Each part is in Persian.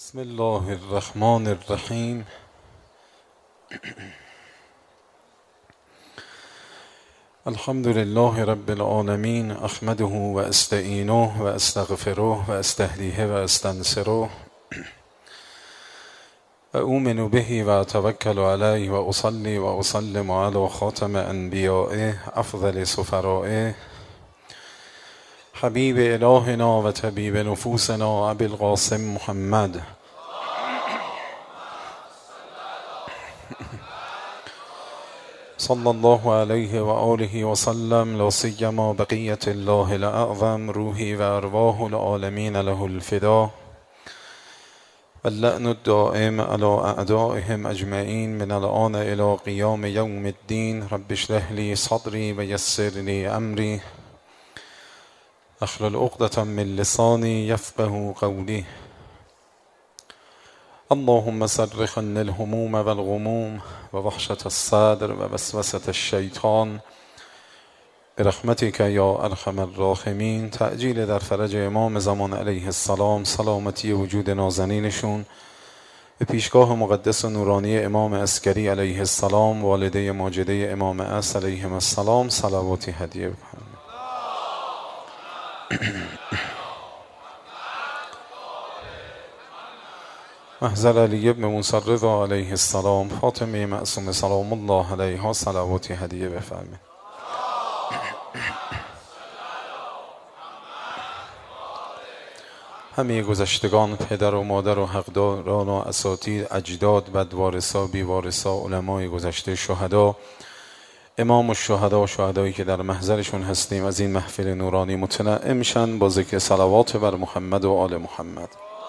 بسم الله الرحمن الرحیم. الحمد لله رب العالمین، احمده و استعینه و استغفره و استهدیه و استنصره و اؤمن به و اتوکل علیه و اصلی و اسلم علی خاتم انبیائه افضل سفرائه حبیب الهنا و طبیب نفوسنا ابی القاسم محمد صلی الله علیه و آله و سلم، لا سیما بقیة الله الاعظم، روحی و ارواح العالمین له الفدا و اللعن الدائم علی اعدائهم اجمعین من الآن الی قیام یوم الدین. رب اشرح لی صدری و یسر لی امری واحلل عقدة من لسانی یفقهوا قولی. اللهم صرف عنا الهموم والغموم و وحشة الصدر و وسوسة الشیطان برحمتک یا ارحم الراحمین. تعجیل در فرج امام زمان علیه السلام، سلامتی وجود نازنینشون، به پیشگاه مقدس و نورانی امام عسکری علیه السلام، والده ماجده امام عصر علیهم السلام، صلواتی هدیه بفرمایید. محضر علی ابن موسی رضا علیه السلام، فاطمه معصومه سلام الله علیها، صلواتی هدیه بفرمایید. همه گذشتگان، پدر و مادر و حقداران و اساتید، اجداد، بدوارثا، بیوارثا، علمای گذشته، شهدا، امام الشهدا، شهدایی که در محضرشون هستیم، از این محفل نورانی متنعم میشن با ذکر صلوات بر محمد و آل محمد.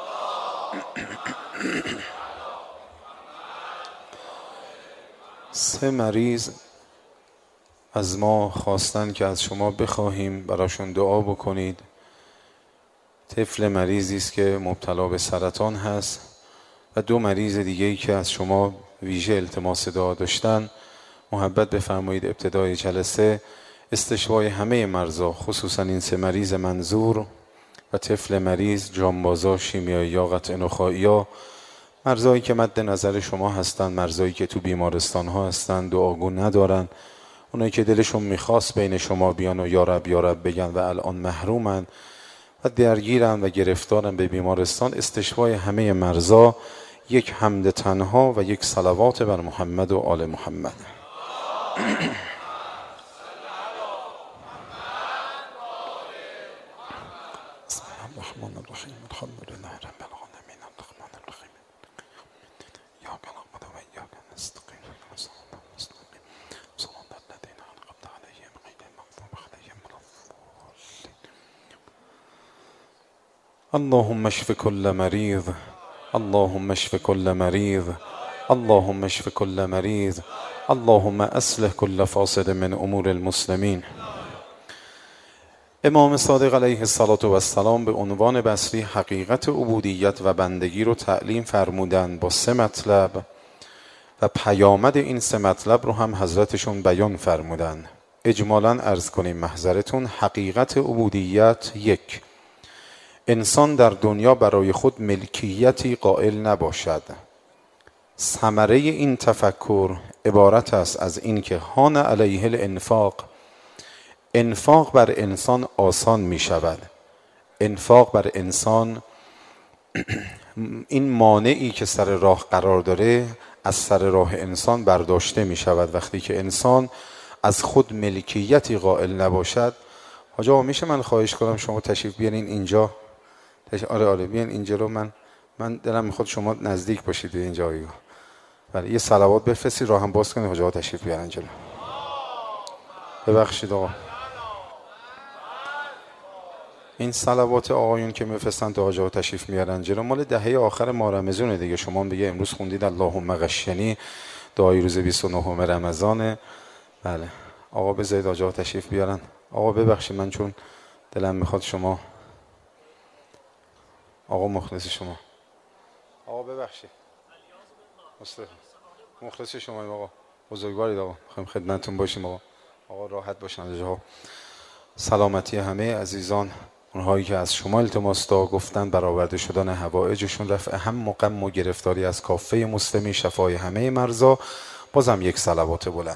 سه مریض از ما خواستن که از شما بخواهیم براشون دعا بکنید. طفل مریضی است که مبتلا به سرطان هست و دو مریض دیگه‌ای که از شما ویژه التماس دعا داشتن. محبت بفرمایید ابتدای جلسه استشفای همه مرضا، خصوصا این سه مریض منظور و طفل مریض، جانبازا، شیمیایی‌ها، قطع نخاعی‌ها، مرزایی که مد نظر شما هستن، مرزایی که تو بیمارستان ها هستن، دعاگو ندارن، اونایی که دلشون میخواست بین شما بیان و یا رب بگن و الان محرومن و درگیرن و گرفتارن به بیمارستان. استشفای همه مرزا، یک حمد تنها و یک صلوات بر محمد و آل محمد. بسم الله الرحمن الرحیم. الحمد لله رب العالمین الرحمن الرحیم ایاک نعبد و ایاک نستعین صراط المستقیم صراط الذین انعمت علیهم غیر المغضوب علیهم ولا الضالین. اللهم اشف كل مريض، اللهم اشف كل مريض، اللهم اشف كل مريض، اللهم اصلح كل فاسد من امور المسلمین. امام صادق علیه السلام به عنوان بصری حقیقت عبودیت و بندگی رو تعلیم فرمودن با سه مطلب و پیامد این سه مطلب رو هم حضرتشون بیان فرمودن. اجمالاً عرض کنیم محضرتون. حقیقت عبودیت: یک، انسان در دنیا برای خود ملکیتی قائل نباشد. ثمره این تفکر عبارت است از این که هان علیه الانفاق، انفاق بر انسان آسان می شود. انفاق بر انسان، این مانعی که سر راه قرار داره از سر راه انسان برداشته می شود وقتی که انسان از خود ملکیتی قائل نباشد. حاج آقا میشه من خواهش کنم شما تشریف بیارین اینجا؟ آره بیان اینجا رو، من دلم میخواد شما نزدیک باشید به این جایی. بله، یه صلوات بفرستید راه هم باز کنید. حاج آقا تشریف بیارن جلو. ببخشید آقا، این صلوات آقایون که میفرستن تا حاج آقا تشریف میارن جلو مال دهه آخر ماه رمضان دیگه. شما دیگه امروز خوندید اللهم غشنی، دعای روز 29 رمضانه. بله آقا بذارید حاج آقا تشریف بیارن. آقا ببخشید من چون دلم میخواد شما، آقا مخلص شما، آقا ببخشید مخلص شما آقا، بزرگوارید آقا، میخوایم خدمتتون باشیم آقا. آقا راحت باشن آقا. سلامتی همه عزیزان اونهایی که از شما التماس دعا گفتن برآورده شدن حوائجشون، رفع هم و غم و گرفتاری از کافه مسلمین، شفای همه مرضا. بازم یک صلوات بلند.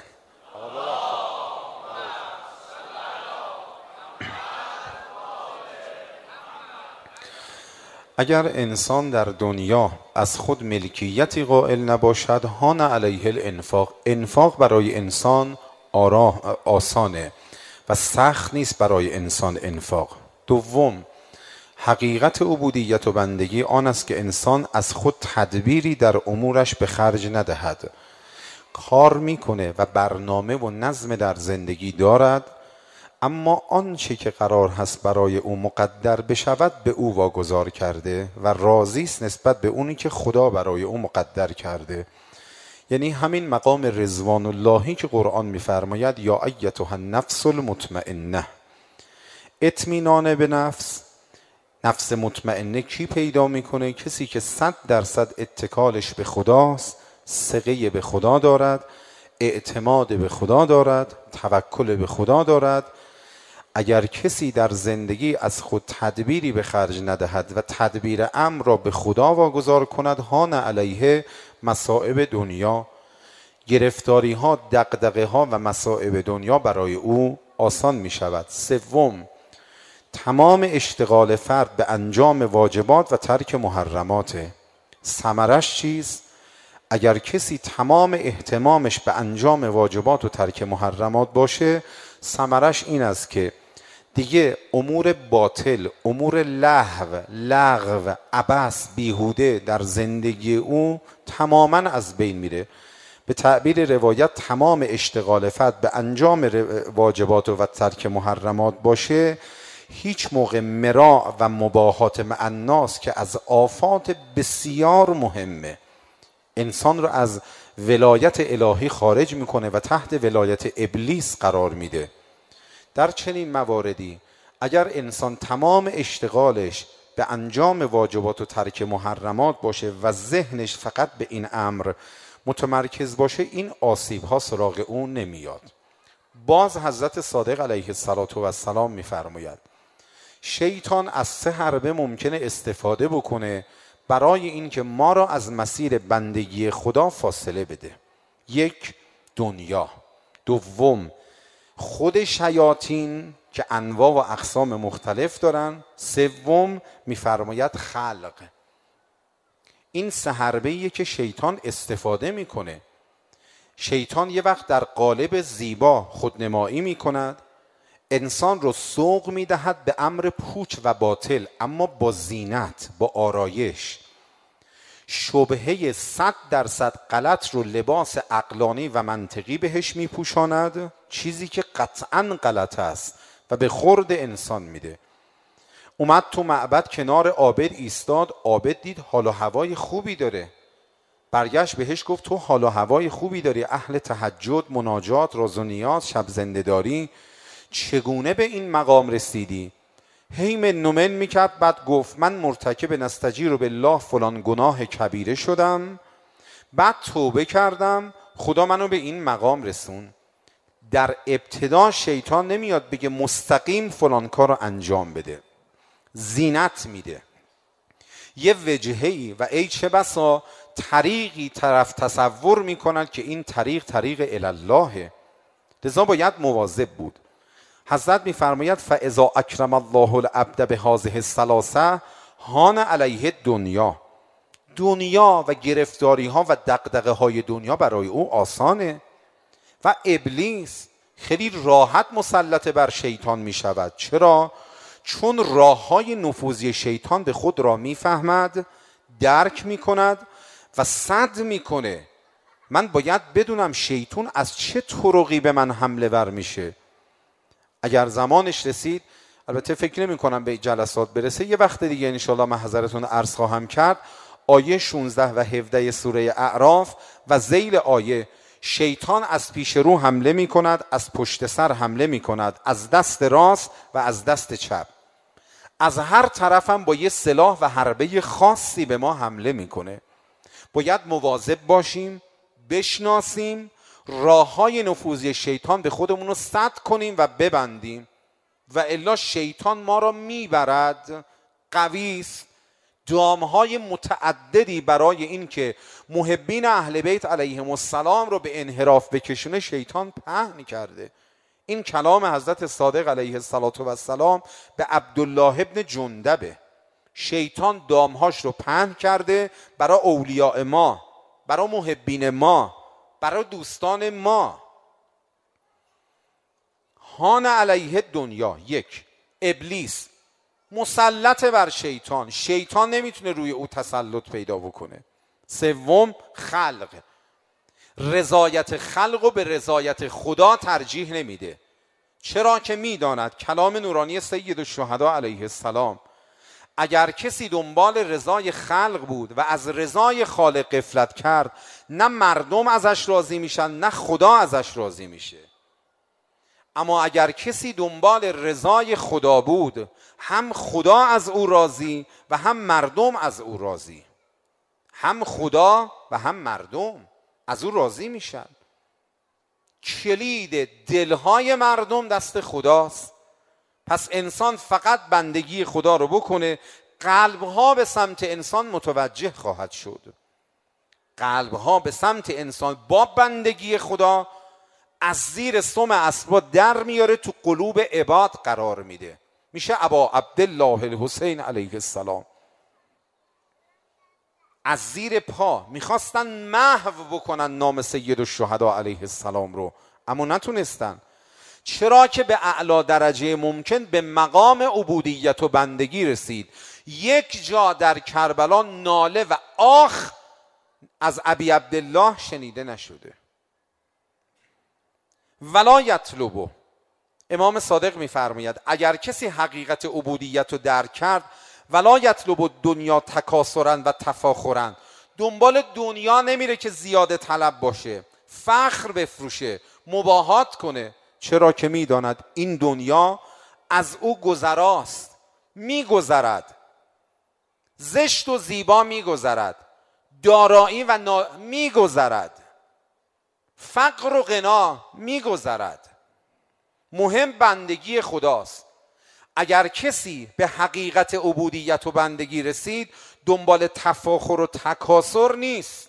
اگر انسان در دنیا از خود ملکیتی قائل نباشد، هان علیه الانفاق. انفاق برای انسان آسانه و سخت نیست برای انسان انفاق. دوم، حقیقت عبودیت و بندگی آن است که انسان از خود تدبیری در امورش به خرج ندهد. کار میکنه و برنامه و نظم در زندگی دارد، اما آنچه که قرار هست برای او مقدر بشود به او واگذار کرده و راضی است نسبت به اونی که خدا برای او مقدر کرده. یعنی همین مقام رضوان اللهی که قرآن میفرماید یا ایتها النفس المطمئنه. اطمینان به نفس، نفس مطمئنه کی پیدا میکنه؟ کسی که 100% اتکالش به خداست، ثقه به خدا دارد، اعتماد به خدا دارد، توکل به خدا دارد. اگر کسی در زندگی از خود تدبیری به خرج ندهد و تدبیر امر را به خدا واگذار کند، هان علیه مصائب دنیا، گرفتاری ها، دغدغه ها و مصائب دنیا برای او آسان می شود. سوم، تمام اشتغال فرد به انجام واجبات و ترک محرمات. ثمرش چیست؟ اگر کسی تمام اهتمامش به انجام واجبات و ترک محرمات باشه، ثمرش این است که دیگه امور باطل، امور لغو، عبث، بیهوده در زندگی او تماما از بین میره. به تعبیر روایت تمام اشتغال فرد به انجام واجبات و ترک محرمات باشه، هیچ موقع مراع و مباهات مع الناس که از آفات بسیار مهمه، انسان رو از ولایت الهی خارج میکنه و تحت ولایت ابلیس قرار میده. در چنین مواردی اگر انسان تمام اشتغالش به انجام واجبات و ترک محرمات باشه و ذهنش فقط به این امر متمرکز باشه، این آسیب ها سراغ اون نمیاد. باز حضرت صادق علیه السلام میفرماید شیطان از 3 حربه ممکنه استفاده بکنه برای این که ما را از مسیر بندگی خدا فاصله بده. 1، دنیا. 2، خود شیاطین که انواع و اقسام مختلف دارن. 3، میفرماید خلق. این 3 حربه‌ایه که شیطان استفاده میکنه. شیطان یه وقت در قالب زیبا خودنمایی میکند، انسان رو سوق میدهد به امر پوچ و باطل، اما با زینت، با آرایش. شبهه 100% غلط رو لباس عقلانی و منطقی بهش میپوشاند، چیزی که قطعاً غلط است و به خورد انسان میده. اومد تو معبد کنار عابد ایستاد، عابد دید حال و هوای خوبی داره، برگشت بهش گفت تو حال و هوای خوبی داری، اهل تهجد، مناجات، راز و نیاز، شب زنده داری، چگونه به این مقام رسیدی؟ هی من میکرد، بعد گفت من مرتکب نستجیر بالله فلان گناه کبیره شدم، بعد توبه کردم، خدا منو به این مقام رسون. در ابتدا شیطان نمیاد بگه مستقیم فلان کار رو انجام بده، زینت میده، یه وجهه‌ای و ای چه بسا طریقی طرف تصور میکنن که این طریق الالله. لذا باید مواظب بود. حضرت میفرماید فاذا اکرم الله العبد بهذه الثلاثه هان علیه دنیا و گرفتاری ها و دغدغه های دنیا برای او آسانه و ابلیس خیلی راحت مسلط بر شیطان می شود. چرا؟ چون راه های نفوذی شیطان به خود را میفهمد، درک می کند و صد می کنه. من باید بدونم شیطان از چه طرقی به من حمله ور میشه. اگر زمانش رسید، البته فکر نمی کنم به جلسات برسه، یه وقت دیگه انشالله من حضرتون عرض خواهم کرد، آیه 16 و 17 سوره اعراف و ذیل آیه، شیطان از پیش رو حمله می کند، از پشت سر حمله می کند، از دست راست و از دست چپ، از هر طرفم با یه سلاح و حربه خاصی به ما حمله می کنه. باید مواظب باشیم، بشناسیم، راه های نفوذی شیطان به خودمون رو سد کنیم و ببندیم. و الا شیطان ما را میبرد قوی است. دامهای متعددی برای این که محبین اهل بیت علیهم السلام رو به انحراف بکشونه شیطان پهن کرده. این کلام حضرت صادق علیه السلام به عبدالله ابن جندبه. شیطان دامهاش رو پهن کرده برای اولیاء ما، برای محبین ما، برای دوستان ما. هان علیه دنیا، یک، ابلیس مسلط بر شیطان، شیطان نمیتونه روی او تسلط پیدا بکنه. سوم، خلق، رضایت خلق و به رضایت خدا ترجیح نمیده. چرا که میداند کلام نورانی سید الشهدا علیه السلام، اگر کسی دنبال رضای خلق بود و از رضای خالق غفلت کرد، نه مردم ازش راضی میشن نه خدا ازش راضی میشه. اما اگر کسی دنبال رضای خدا بود، هم خدا از او راضی و هم مردم از او راضی. هم خدا و هم مردم از او راضی میشن. کلید دلهای مردم دست خداست. پس انسان فقط بندگی خدا رو بکنه، قلبها به سمت انسان متوجه خواهد شد. قلبها به سمت انسان با بندگی خدا از زیر سم اسباب در میاره، تو قلوب عباد قرار میده، میشه ابا عبدالله الحسین علیه السلام. از زیر پا میخواستن محو بکنن نام سید الشهدا علیه السلام رو، اما نتونستن. چرا که به اعلی درجه ممکن به مقام عبودیت و بندگی رسید. یک جا در کربلا ناله و آخ از ابی عبدالله شنیده نشده. ولا یطلبو، امام صادق میفرماید اگر کسی حقیقت عبودیت رو درک کرد، ولا یطلبو دنیا تکاثرا و تفاخرا، دنبال دنیا نمیره که زیاده طلب باشه، فخر بفروشه، مباهات کنه. چرا که میداند این دنیا از او گذراست، میگذرد، زشت و زیبا میگذرد، دارایی و میگذرد، فقر و غنا میگذرد. مهم بندگی خداست. اگر کسی به حقیقت عبودیت و بندگی رسید، دنبال تفاخر و تکاثر نیست.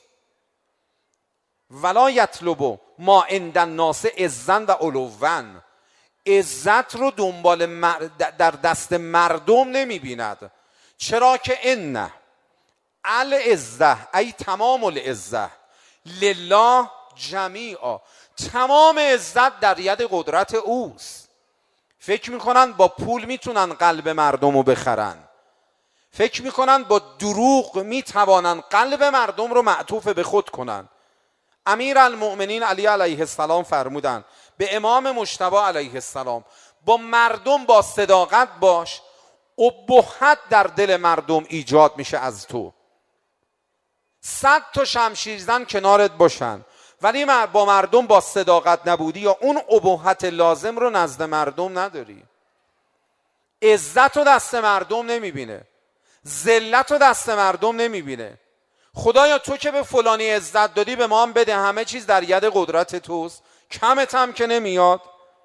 ولا یطلبو ما عند الناس عزا و علوا، عزت رو دنبال در دست مردم نمی بیند. چرا که ان العزه ای تمام العزه لله جمیعا، تمام عزت در ید قدرت اوست. فکر میکنن با پول میتونن قلب مردم رو بخرن، فکر میکنن با دروغ میتوانن قلب مردم رو معطوف به خود کنن. امیر المؤمنین علی علیه السلام فرمودن به امام مجتبی علیه السلام، با مردم با صداقت باش، ابهت در دل مردم ایجاد میشه از تو. 100 تا شمشیرزن کنارت باشن ولی با مردم با صداقت نبودی یا اون ابهت لازم رو نزد مردم نداری. عزت رو دست مردم نمیبینه، ذلت رو دست مردم نمیبینه. خدایا تو که به فلانی عزت دادی به ما هم بده، همه چیز در ید قدرت توست، کمت هم که نمیاد.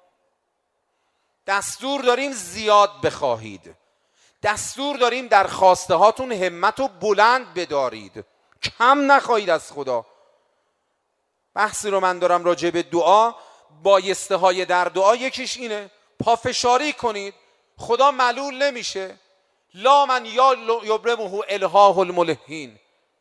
دستور داریم زیاد بخواهید، دستور داریم در خواسته هاتون همت و بلند بدارید، کم نخواهید از خدا. بحثی رو من دارم راجع به دعا، بایسته های در دعا یکیش اینه پافشاری کنید، خدا ملول نمیشه. لا من یا یبرمه الهاه الملحین،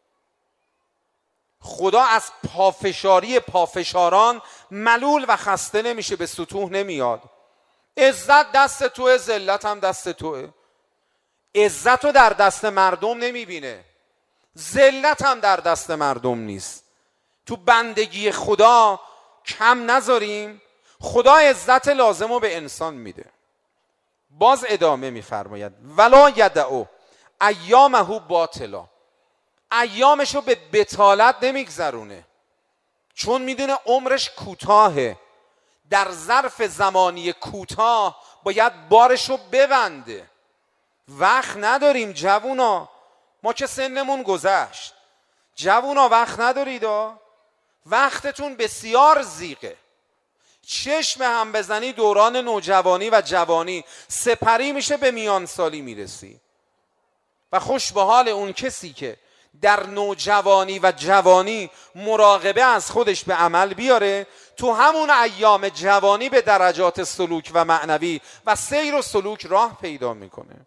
خدا از پافشاری پافشاران ملول و خسته نمیشه، به سطوح نمیاد. عزت دست توه، ذلت هم دست توه. عزت رو در دست مردم نمیبینه، ذلت هم در دست مردم نیست. تو بندگی خدا کم نذاریم، خدا عزت لازم رو به انسان میده. باز ادامه میفرماید ولا یدعو ایامه باطلا، ایامشو به بطالت نمیگذرونه، چون میدونه عمرش کوتاهه، در ظرف زمانی کوتاه باید بارشو ببنده. وقت نداریم جوونا، ما که سنمون گذشت. جوونا وقت ندارید، وقتتون بسیار زیقه. چشم هم بزنی دوران نوجوانی و جوانی، سپری میشه به میان سالی میرسی. و خوش به حال اون کسی که در نوجوانی و جوانی مراقبه از خودش به عمل بیاره، تو همون ایام جوانی به درجات سلوک و معنوی و سیر و سلوک راه پیدا میکنه.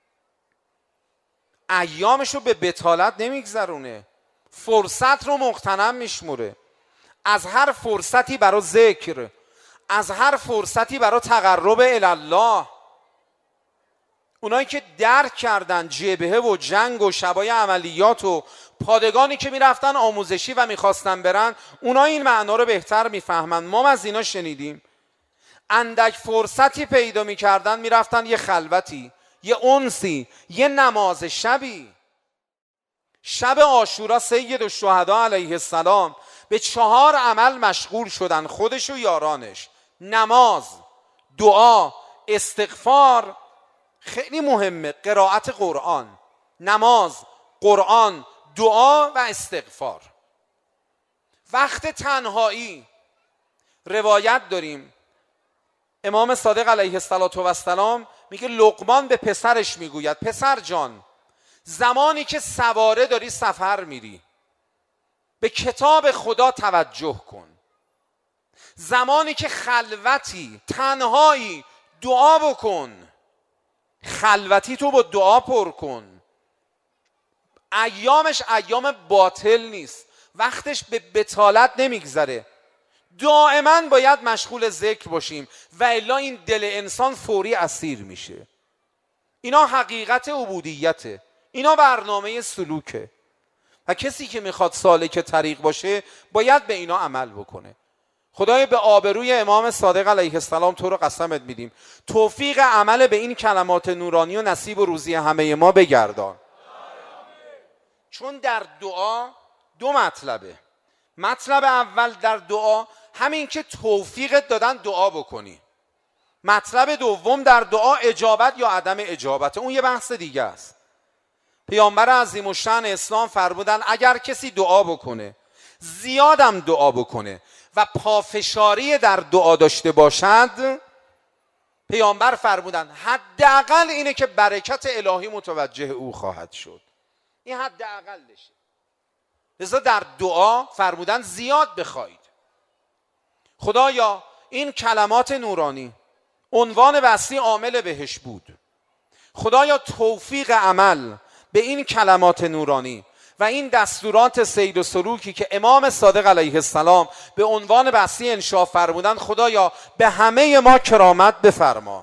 ایامشو به بطالت نمیگذرونه، فرصت رو مغتنم میشموره. از هر فرصتی برای ذکر، از هر فرصتی برای تقرب الله. اونایی که درک کردن جبهه و جنگ و شبای عملیات و پادگانی که میرفتن آموزشی و میخواستن برن، اونا این معنا رو بهتر میفهمن. ما از اینا شنیدیم اندک فرصتی پیدا میکردن میرفتن یه خلوتی، یه انسی، یه نماز شبی. شب عاشورا سید الشهدا علیه السلام به 4 عمل مشغول شدن، خودش و یارانش: نماز، دعا، استغفار. خیلی مهمه قرائت قرآن، نماز، قرآن، دعا و استغفار. وقت تنهایی روایت داریم امام صادق علیه السلام میگه لقمان به پسرش میگوید: پسر جان، زمانی که سواره داری سفر میری به کتاب خدا توجه کن. زمانی که خلوتی تنهایی دعا بکن. خلوتی تو با دعا پر کن. ایامش ایام باطل نیست، وقتش به بطالت نمیگذره. دائما باید مشغول ذکر باشیم و الا این دل انسان فوری اسیر میشه. اینا حقیقت عبودیته، اینا برنامه سلوکه و کسی که میخواد سالک طریق باشه باید به اینا عمل بکنه. خدای به آبروی امام صادق علیه السلام تو رو قسمت میدیم توفیق عمل به این کلمات نورانی و نصیب و روزی همه ما بگردان. چون در دعا 2 مطلبه. مطلب اول در دعا همین که توفیقت دادن دعا بکنی. مطلب دوم در دعا اجابت یا عدم اجابت، اون یه بحث دیگه است. پیامبر عظیم الشأن اسلام فرمودن اگر کسی دعا بکنه، زیادم دعا بکنه و پافشاری در دعا داشته باشد، پیامبر فرمودن حداقل اینه که برکت الهی متوجه او خواهد شد. این حداقلشه. لذا در دعا فرمودن زیاد بخواید. خدایا این کلمات نورانی عنوان وصلی عامل بهش بود. خدایا توفیق عمل به این کلمات نورانی و این دستورات سیر و سلوکی که امام صادق علیه السلام به عنوان وصی انشاء فرمودن، خدایا به همه ما کرامت بفرما.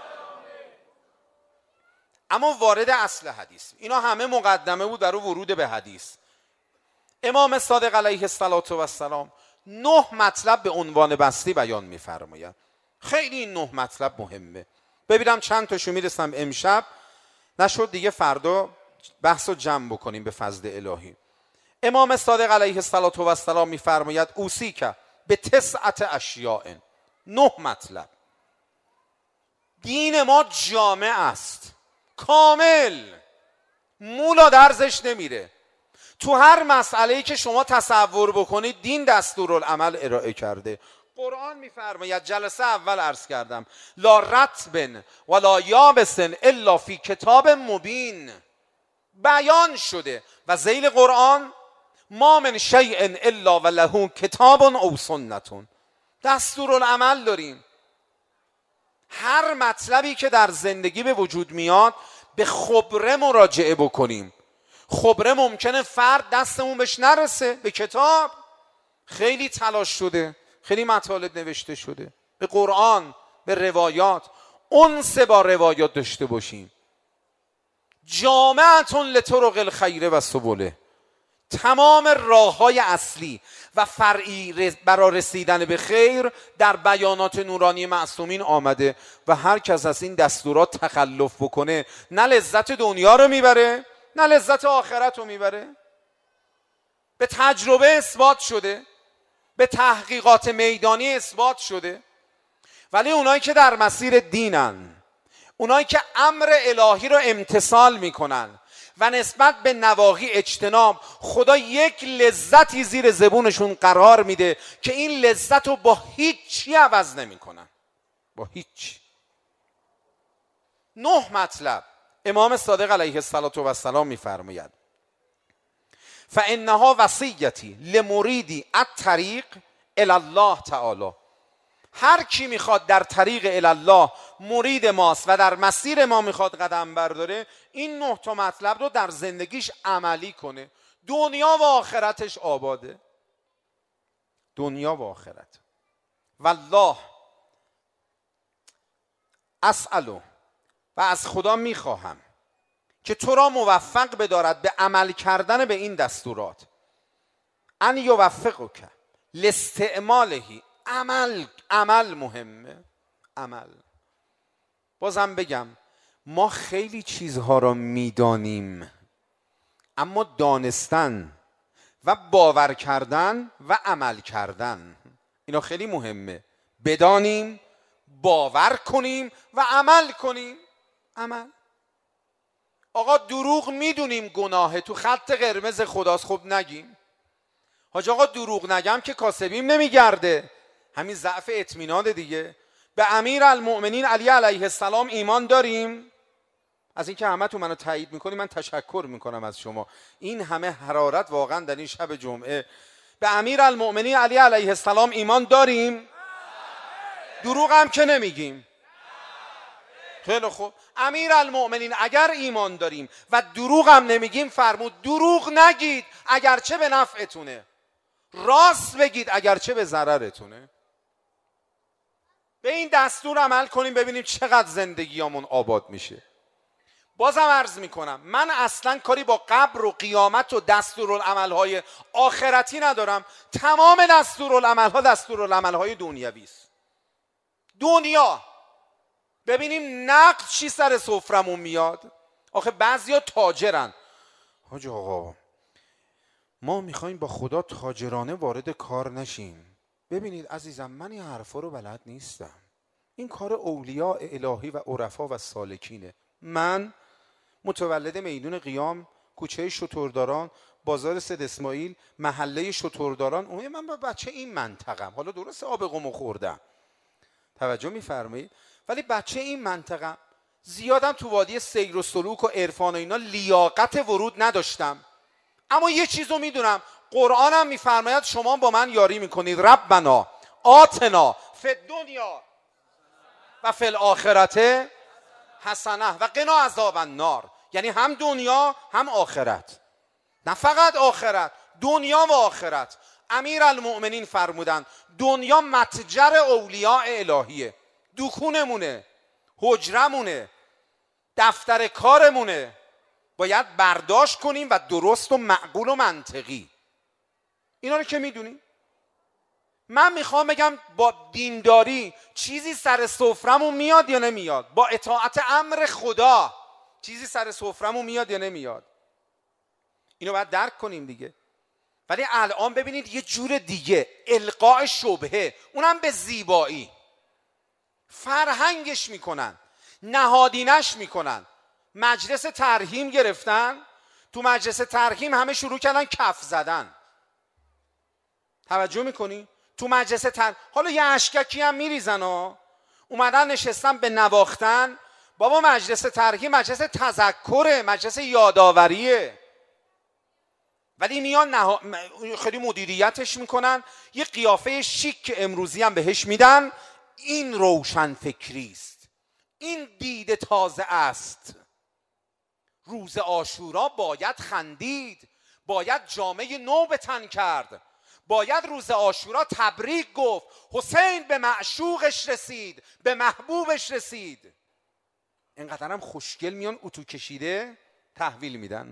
اما وارد اصل حدیث، اینا همه مقدمه بود برای ورود به حدیث. امام صادق علیه السلام 9 مطلب به عنوان بستی بیان می‌فرماید. خیلی این 9 مطلب مهمه. ببینم چند تاشو میرسم امشب، نشد دیگه فردا بحث رو جمع بکنیم به فضل الهی. امام صادق علیه السلام می‌فرماید اوصیک به 9 اشیاء. 9 مطلب. دین ما جامع است، کامل، مولا درزش نمیره. تو هر مسئله‌ای که شما تصور بکنید دین دستورالعمل ارائه کرده. قرآن میفرماید، جلسه اول عرض کردم، لا رطب ولا یابس الا فی کتاب مبین. بیان شده و ذیل قرآن ما من شیء الا وله کتاب او سنت. دستورالعمل داریم. هر مطلبی که در زندگی به وجود میاد به خبره مراجعه بکنیم. خبره ممکنه فرد دستمون بهش نرسه، به کتاب خیلی تلاش شده، خیلی مطالب نوشته شده، به قرآن، به روایات، انس با روایات داشته باشیم. جامعتون لطرق الخیر و سبله، تمام راه‌های اصلی و فرعی برای رسیدن به خیر در بیانات نورانی معصومین آمده و هر کس از این دستورات تخلف بکنه نه لذت دنیا رو میبره نه لذت آخرت رو میبره. به تجربه اثبات شده، به تحقیقات میدانی اثبات شده. ولی اونایی که در مسیر دینن، اونایی که امر الهی رو امتثال میکنن و نسبت به نواهی اجتناب، خدا یک لذتی زیر زبونشون قرار میده که این لذت رو با هیچی عوض نمیکنن، با هیچ. 9 مطلب امام صادق علیه السلام میفرماید فانها وصیتی لمریدی الطریق الی الله تعالی. هر کی میخواد در طریق الی الله مرید ماست و در مسیر ما میخواد قدم برداره، این 9 تا مطلب رو در زندگیش عملی کنه، دنیا و آخرتش آباده، دنیا و آخرت. والله اسألو، و از خدا میخواهم که تو را موفق بدارد به عمل کردن به این دستورات. ان یوفقک لاستعمالهی. عمل مهمه، عمل. بازم بگم ما خیلی چیزها را میدانیم، اما دانستن و باور کردن و عمل کردن اینا خیلی مهمه. بدانیم، باور کنیم و عمل کنیم. عمل. آقا دروغ میدونیم گناهه، تو خط قرمز خداست، خب نگیم. حاج آقا دروغ نگم که کاسبیم نمیگرده، همین ضعف اطمینان دیگه. به امیر المؤمنین علی علیه السلام ایمان داریم. از اینکه همه تو منو تایید میکنی من تشکر میکنم از شما. این همه حرارت واقعا در این شب جمعه. به امیر المؤمنین علی علیه السلام ایمان داریم؟ دروغ هم که نمیگیم. خیلی خوب. امیر المؤمنین اگر ایمان داریم و دروغ هم نمیگیم، فرمود دروغ نگید اگرچه به نفعتونه، راست بگید اگرچه به ضررتونه. به این دستور عمل کنیم ببینیم چقدر زندگیامون آباد میشه. بازم عرض میکنم من اصلا کاری با قبر و قیامت و دستورالعملهای آخرتی ندارم. تمام دستورالعملها دستورالعملهای دنیوی است. دنیا ببینیم نقد چی سر سفرمون میاد. آخه بعضیا تاجرن. حاج آقا ما میخوایم با خدا تاجرانه وارد کار نشیم. ببینید عزیزم من این حرفا رو بلد نیستم. این کار اولیاء الهی و عرفا و سالکینه. من متولد میدون قیام، کوچه شترداران، بازار سید اسماعیل، محله شترداران، من با بچه این منطقم. حالا درست آب قمو خوردم، توجه میفرمایید، ولی بچه این منطقم. زیادم تو وادی سیر و سلوک و عرفان و اینا لیاقت ورود نداشتم، اما یه چیزو میدونم، قرآنم میفرماید شما با من یاری میکنید ربنا آتنا فی الدنیا و فی الاخرت حسنه و قنا عذاب النار. یعنی هم دنیا هم آخرت، نه فقط آخرت، دنیا و آخرت. امیر المؤمنین فرمودن دنیا متجر اولیاء الهیه، دکونمونه، حجرمونه، دفتر کارمونه. باید برداشت کنیم و درست و معقول و منطقی. اینا رو که میدونیم. من میخوام بگم با دینداری چیزی سر سفرمون میاد یا نمیاد؟ با اطاعت امر خدا چیزی سر سفرمون میاد یا نمیاد؟ اینو باید درک کنیم دیگه. ولی الان ببینید یه جور دیگه، القاء شبهه، اونم به زیبایی، فرهنگش میکنن، نهادینش میکنن. مجلس ترحیم گرفتن، تو مجلس ترحیم همه شروع کردن کف زدن. توجه میکنی؟ تو مجلس حالا یه اشککی هم میریزن ها، اومدن نشستن به نواختن. بابا مجلس ترحیم مجلس تذکره، مجلس یاداوریه، ولی میان خیلی مدیریتش میکنن. یه قیافه شیک که امروزی هم بهش میدن. این روشن فکری است، این دید تازه است. روز عاشورا باید خندید، باید جامه نو به تن کرد، باید روز عاشورا تبریک گفت، حسین به معشوقش رسید، به محبوبش رسید. اینقدر هم خوشگل میان اتو کشیده تحویل میدن.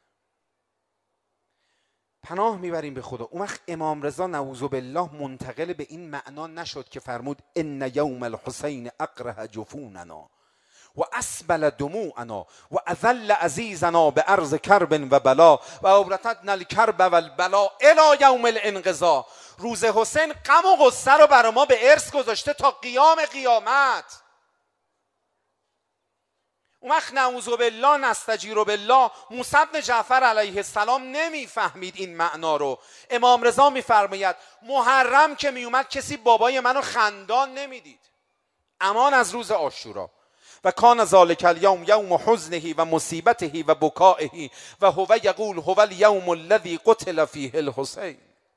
پناه میبریم به خدا. اون وقت امام رضا نعوذ بالله منتقل به این معنا نشد که فرمود ان یوم الحسین اقرح جفوننا و اسبل دموعنا و اذل عزیزنا به ارض کرب و بلا و ابرتتنا الکرب و البلا الی یوم الانقضاء. روز حسین غم و غصه رو برای ما به ارث گذاشته تا قیام قیامت. اون وقت نعوذ بالله نستجیر بالله موسی بن جعفر علیه السلام نمیفهمید این معنا رو. امام رضا میفرماید محرم که میومد کسی بابای منو خندان نمیدید. امان از روز عاشورا. و کان ذالک الیوم یوم حزنه و مصیبته و بکائه و هو یقول هو الیوم الذی قتل فیه الحسین.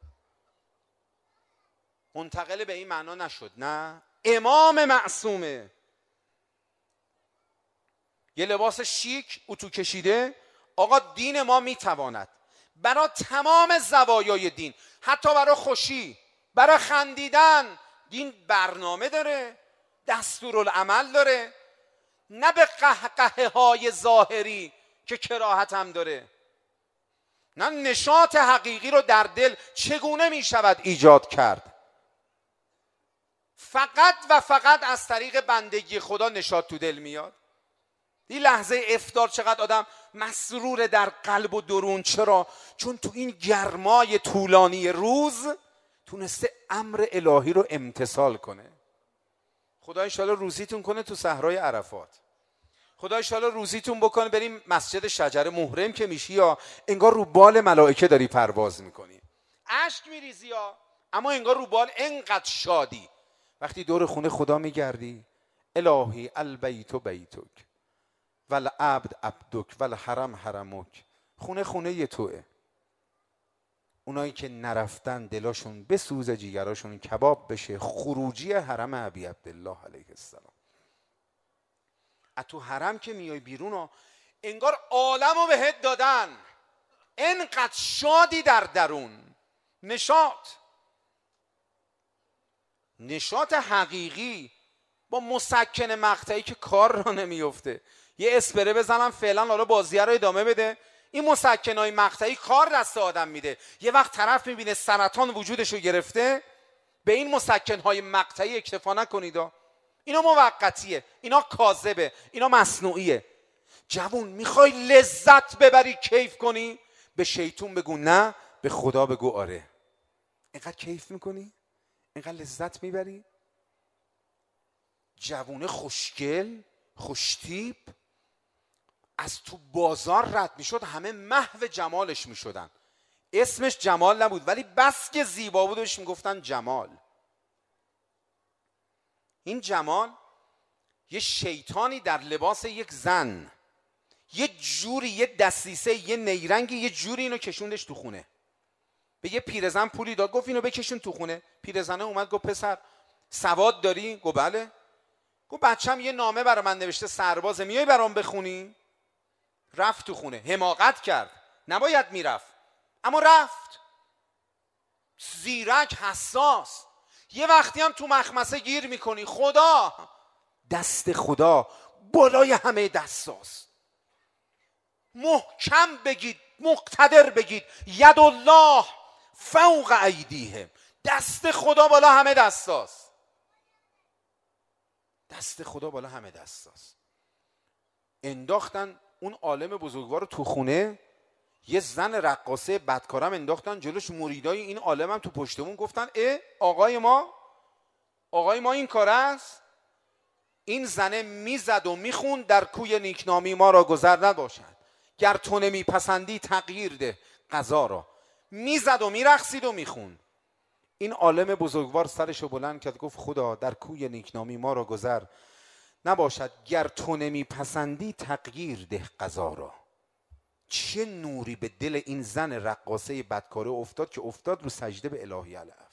منتقل به این معنا نشد، نه، امام معصومه، یه لباس شیک اتو کشیده. آقا دین ما میتواند برای تمام زوایای دین، حتی برای خوشی، برای خندیدن، دین برنامه داره، دستورالعمل داره، نه به قهقه های ظاهری که کراهت هم داره. نه، نشاط حقیقی رو در دل چگونه می شود ایجاد کرد؟ فقط و فقط از طریق بندگی خدا نشاط تو دل میاد. این لحظه افطار چقدر آدم مسرور در قلب و درون. چرا؟ چون تو این گرمای طولانی روز تونسته امر الهی رو امتثال کنه. خدا انشالله روزیتون کنه تو صحرای عرفات. خدا انشالله روزیتون بکنه بریم مسجد شجره. محرم که میشی یا انگار رو بال ملائکه داری پرواز میکنی، اشک میریزی یا اما انگار رو بال، انقدر شادی. وقتی دور خونه خدا میگردی، الهی البیت بیتک والعبد عبدک والحرم حرمک. خونه خونه توئه. اونایی که نرفتن دلاشون بسوزه، جیگراشون کباب بشه. خروجی حرم ابی عبدالله علیه السلام. تو حرم که میای بیرون انگار عالمو بهت دادن، انقدر شادی در درون. نشاط حقیقی با مسکن مقطعی که کار را نمیفته. یه اسپره بزنم فعلا، حالا بازیه رو ادامه بده. این مسکنهای مقطعی کار دست آدم میده. یه وقت طرف میبینه سرطان وجودش رو گرفته، به این مسکنهای مقطعی اکتفا نکنید. اینا موقتیه، اینا کاذبه، اینا مصنوعیه. جوون میخوای لذت ببری، کیف کنی، به شیطون بگو نه، به خدا بگو آره. اینقدر کیف میکنی؟ اینقدر لذت میبری؟ جوونه خوشگل، خوشتیپ از تو بازار رد میشد، همه محو جمالش میشدن. اسمش جمال نبود ولی بس که زیبا بود بهش میگفتن جمال. این جمال یه شیطانی در لباس یک زن، یه جوری، یه دسیسه، یه نیرنگی، یه جوری اینو کشوندش تو خونه. به یه پیرزن پولی داد، گفت اینو بکشون تو خونه. پیرزنه اومد گفت پسر سواد داری؟ گفت بله. گفت بچم یه نامه برای من نوشته، سربازه، میای برام بخونی؟ رفت تو خونه. حماقت کرد، نباید میرفت اما رفت. زیرک، حساس. یه وقتی هم تو مخمسه گیر میکنی. خدا، دست خدا بالای همه دستاست. محکم بگید، مقتدر بگید ید الله فوق ایدیهم. دست خدا بالا همه دستاست. دست خدا بالا همه دستاست. انداختن اون عالم بزرگوار رو تو خونه. یه زن رقاصه بدکارم انداختن جلوش. مریدای این عالم هم تو پشتمون گفتن آقای ما این کار است. این زنه میزد و میخوند در کوی نیکنامی ما را گذر نباشد، گر تو نمیپسندی تغییر ده قضا را. میزد و میرقصید و میخوند. این عالم بزرگوار سرشو بلند کرد گفت خدا در کوی نیکنامی ما را گذر نباشد، گر تو نمیپسندی تغییر ده قضا را. چه نوری به دل این زن رقاصه بدکاره افتاد که افتاد رو سجده به الهی العف.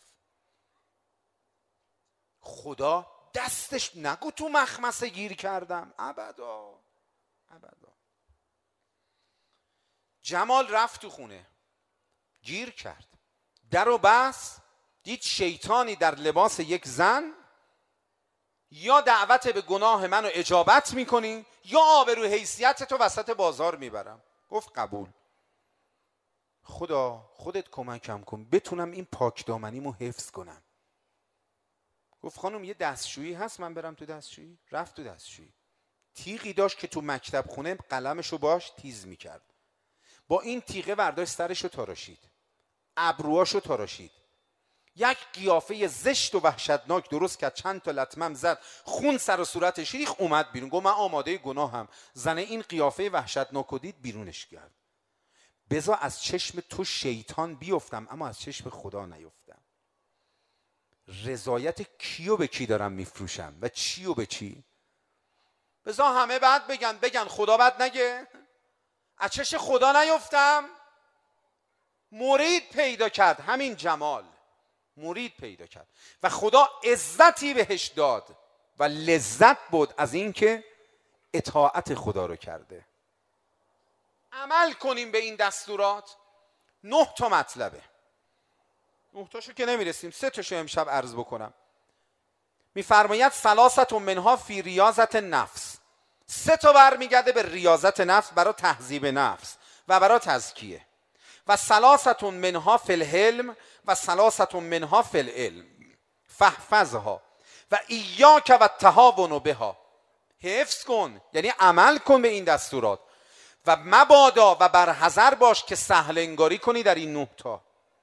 خدا دستش نگو تو مخمسه گیر کردم، ابدا. جمال رفت تو خونه، گیر کرد، در و بس، دید شیطانی در لباس یک زن. یا دعوت به گناه منو اجابت میکنی یا آبرو حیثیت تو وسط بازار میبرم. گفت قبول. خدا خودت کمکم کن بتونم این پاک دامنیمو حفظ کنم. گفت خانم یه دستشویی هست من برم تو دستشویی؟ رفت تو دستشویی. تیغی داشت که تو مکتب خونه قلمشو باش تیز میکرد. با این تیغه برداشت سرشو تراشید، ابروهاشو تراشید، یک قیافه زشت و وحشتناک درست کرد، چند تا لطمم زد، خون سر و صورتش ریخت، اومد بیرون. گفت من آماده گناهم. زن این قیافه وحشتناک رو دید، بیرونش کرد. بذار از چشم تو شیطان بیفتم اما از چشم خدا نیفتم. رضایت کیو به کی دارم میفروشم و چیو به چی؟ بذار همه بعد بگن خدا بعد نگه. از چشم خدا نیفتم. مرید پیدا کرد، همین جمال مرید پیدا کرد و خدا عزتی بهش داد و لذت بود از این که اطاعت خدا رو کرده. عمل کنیم به این دستورات. 9 تا مطلبه، 9 تاشو که نمیرسیم، 3 تاشو امشب عرض بکنم. میفرماید ثلاثه منها فی ریاضت نفس. 3 تا برمیگرده به ریاضت نفس، برای تهذیب نفس و برای تزکیه. و ثلاثه منها فی الحلم و ثلاثه منها فی العلم فاحفظها و ایاک و التهاون بها. حفظ کن یعنی عمل کن به این دستورات و مبادا و بر حذر باش که سهل انگاری کنی در این 9 تا.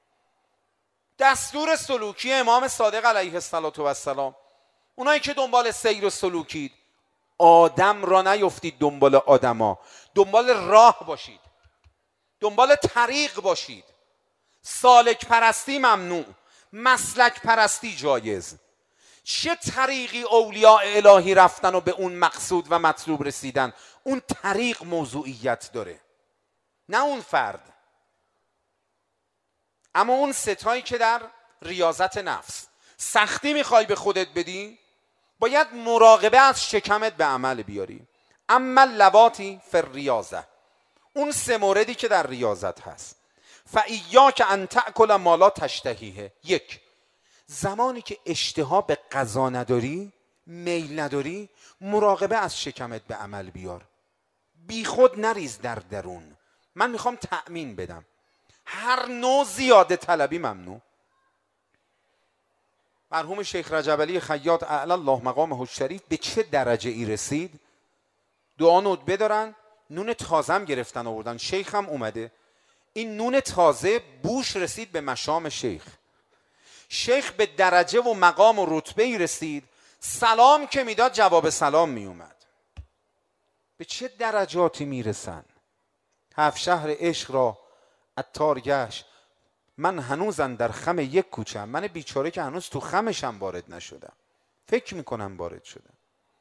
دستور سلوکی امام صادق علیه السلام. اونایی که دنبال سیر و سلوکید، آدم را نیفتید دنبال آدما، دنبال راه باشید، دنبال طریق باشید. سالک پرستی ممنوع، مسلک پرستی جایز. چه طریقی اولیاء الهی رفتن و به اون مقصود و مطلوب رسیدن، اون طریق موضوعیت داره، نه اون فرد. اما اون 3 تایی که در ریاضت نفس سختی میخوای به خودت بدی، باید مراقبه از شکمت به عمل بیاری. اما لواتی فی الریاضه، اون 3 موردی که در ریاضت هست. فایاک ان تأکل ما لا تشتهیه. 1، زمانی که اشتها به غذا نداری، میل نداری، مراقبه از شکمت به عمل بیار. بی خود نریز در درون. من میخوام تأمین بدم. هر نوع زیاده طلبی ممنوع. مرحوم شیخ رجب علی خیاط اعلی الله مقامه الشریف به چه درجه ای رسید؟ دعا ندبه دارن، نون تازه هم گرفتن آوردن، شیخ هم اومده. این نون تازه بوش رسید به مشام شیخ. شیخ به درجه و مقام و رتبه ای رسید، سلام که میداد جواب سلام میومد. به چه درجاتی میرسن؟ 7 شهر عشق را عطار گشت، من هنوزم در خم یک کوچم. من بیچاره که هنوز تو خمشم وارد نشدم، فکر میکنم وارد شدم.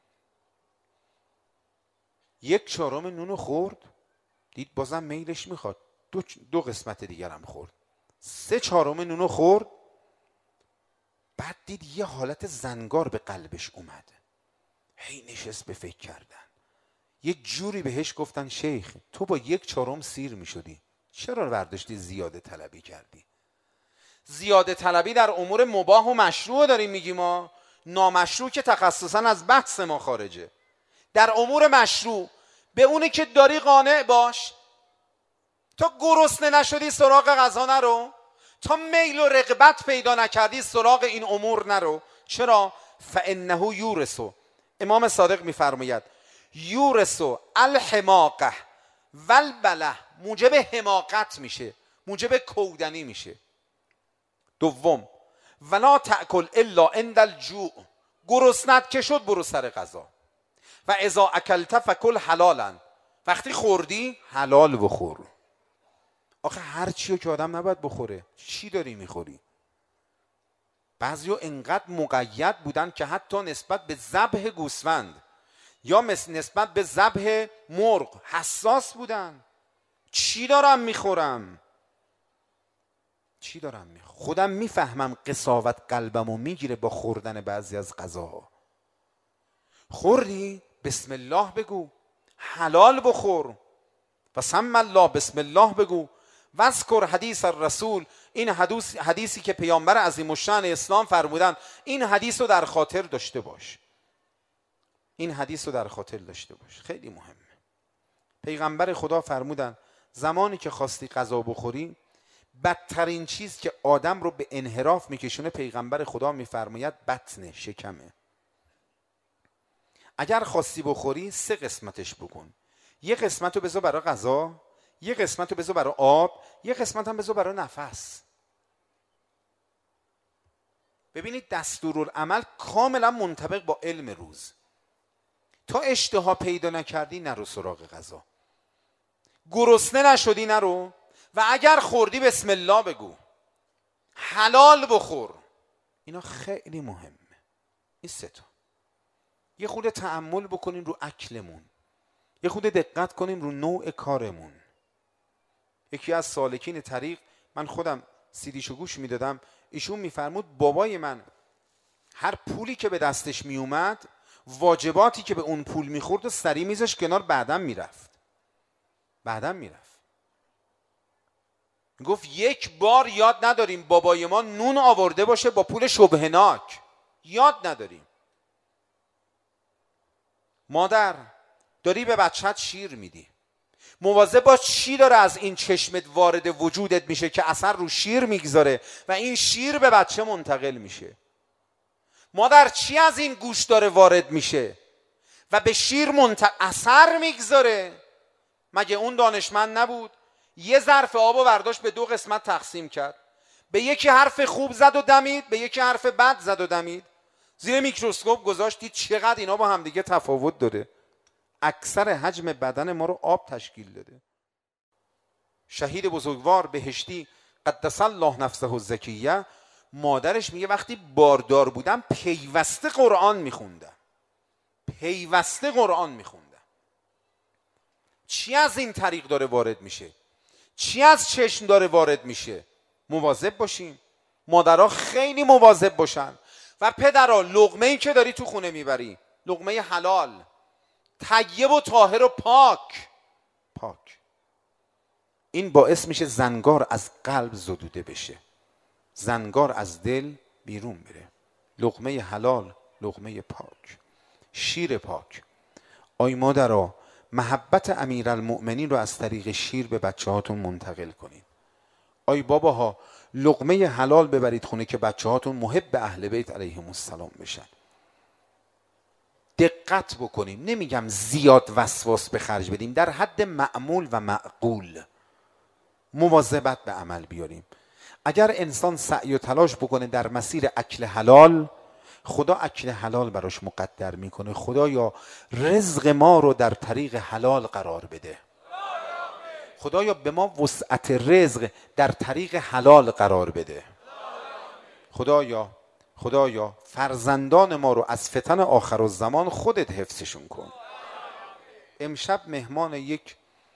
1/4 نونو خورد، دید بازم میلش میخواد، 2 قسمت دیگرم خورد. 3/4 نونو خورد، بعد دید یه حالت زنگار به قلبش اومد. هی نشست به فکر کردن. یک جوری بهش گفتن شیخ تو با 1/4 سیر میشدی، چرا برداشتی زیاده طلبی کردی؟ زیاده طلبی در امور مباح و مشروع داریم میگیم ما، نامشروع که تخصصا از بحث ما خارجه. در امور مشروع به اونی که داری قانع باش. تا گرسنه نشدی سراغ غذا نرو، تا میل و رغبت پیدا نکردی سراغ این امور نرو. چرا؟ فانه یورث. امام صادق میفرماید یورث الحماقه والبله، موجب حماقت میشه، موجب کودنی میشه. 2، ولا تأکل الا عند الجوع، گرسنت که شد برو سر غذا. و اذا اکلت فکل حلالا، وقتی خوردی حلال بخور. آخه هر چیو که آدم نباید بخوره، چی داری میخوری؟ بعضیو انقدر مقید بودن که حتی نسبت به ذبح گوسفند یا نسبت به ذبح مرغ حساس بودن. چی دارم میخورم؟ چی دارم میخورم؟ خودم میفهمم قساوت قلبمو میگیره با خوردن بعضی از غذاها. خوردی؟ بسم الله بگو، حلال بخور. و سم الله، بسم الله بگو. واذکر حدیث الرسول، این حدیثی که پیامبر عظیم الشأن اسلام فرمودن، این حدیث رو در خاطر داشته باش. این حدیث رو در خاطر داشته باش، خیلی مهمه. پیغمبر خدا فرمودن زمانی که خواستی غذا بخوری، بدترین چیز که آدم رو به انحراف میکشونه، پیغمبر خدا میفرماید بطنه، شکمه. اگر خواستی بخوری 3 قسمتش بکن. 1 قسمت رو بذار برای غذا، 1 قسمت رو بذار برای آب، 1 قسمت هم بذار برای نفس. ببینید دستورالعمل کاملا منطبق با علم روز. تا اشتها پیدا نکردی نرو سراغ غذا، گرسنه نشدی نرو، و اگر خوردی بسم الله بگو، حلال بخور. اینا خیلی مهمه. این سه تا. یه خود تأمل بکنیم رو اکلمون، یه خود دقت کنیم رو نوع کارمون. یکی از سالکین طریق، من خودم سیدیشو گوش میدادم، ایشون میفرمود بابای من هر پولی که به دستش میومد، واجباتی که به اون پول میخورد و سری میزش کنار، بعدم میرفت. گفت یک بار یاد نداریم بابای ما نون آورده باشه با پول شبهناک، یاد نداریم. مادر داری به بچت شیر میدی، مواظب باش چی داره از این چشمت وارد وجودت میشه که اثر رو شیر میگذاره و این شیر به بچه منتقل میشه. مادر چی از این گوش داره وارد میشه و به شیر اثر میگذاره. مگه اون دانشمند نبود؟ یه ظرف آبو برداشت به 2 قسمت تقسیم کرد، به یکی حرف خوب زد و دمید، به یکی حرف بد زد و دمید، زیر میکروسکوپ گذاشت، دید چقدر اینا با هم دیگه تفاوت داره. اکثر حجم بدن ما رو آب تشکیل داده. شهید بزرگوار بهشتی قدس الله نفسه الزکیه، مادرش میگه وقتی باردار بودم پیوسته قرآن میخوندم. چی از این طریق داره وارد میشه؟ چی از چشم داره وارد میشه؟ مواظب باشیم. مادرها خیلی مواظب باشن. و پدرها، لقمه‌ای که داری تو خونه میبری، لقمه حلال، طیب و طاهر و پاک. این باعث میشه زنگار از قلب زدوده بشه، زنگار از دل بیرون بره. لقمه حلال، لقمه پاک، شیر پاک. آی مادرها، محبت امیرالمؤمنین رو از طریق شیر به بچه هاتون منتقل کنید. آی باباها، لقمه حلال ببرید خونه که بچه هاتون محب اهل بیت علیهم السلام بشن. دقت بکنیم، نمیگم زیاد وسواس به خرج بدیم، در حد معمول و معقول مواظبت به عمل بیاریم. اگر انسان سعی و تلاش بکنه در مسیر اکل حلال، خدا اکل حلال براش مقدر میکنه. خدایا رزق ما رو در طریق حلال قرار بده. خدایا به ما وسعت رزق در طریق حلال قرار بده. خدایا فرزندان ما رو از فتن آخرالزمان خودت حفظشون کن. امشب مهمان یک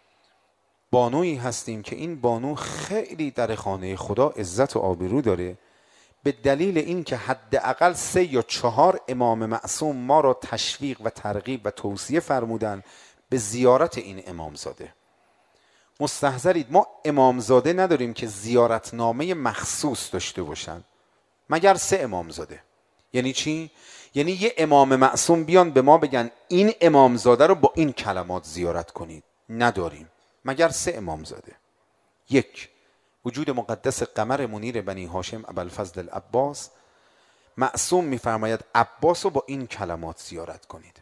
بانویی هستیم که این بانو خیلی در خانه خدا عزت و آبرو داره، به دلیل این که حداقل 3 یا 4 امام معصوم ما را تشویق و ترغیب و توصیه فرمودن به زیارت این امامزاده. مستحضرید ما امامزاده نداریم که زیارتنامه مخصوص داشته باشن مگر 3 امامزاده. یعنی چی؟ یعنی یه امام معصوم بیان به ما بگن این امامزاده رو با این کلمات زیارت کنید. نداریم مگر 3 امامزاده. 1 وجود مقدس قمر منیر بنی هاشم ابوالفضل العباس، معصوم میفرماید عباس رو با این کلمات زیارت کنید.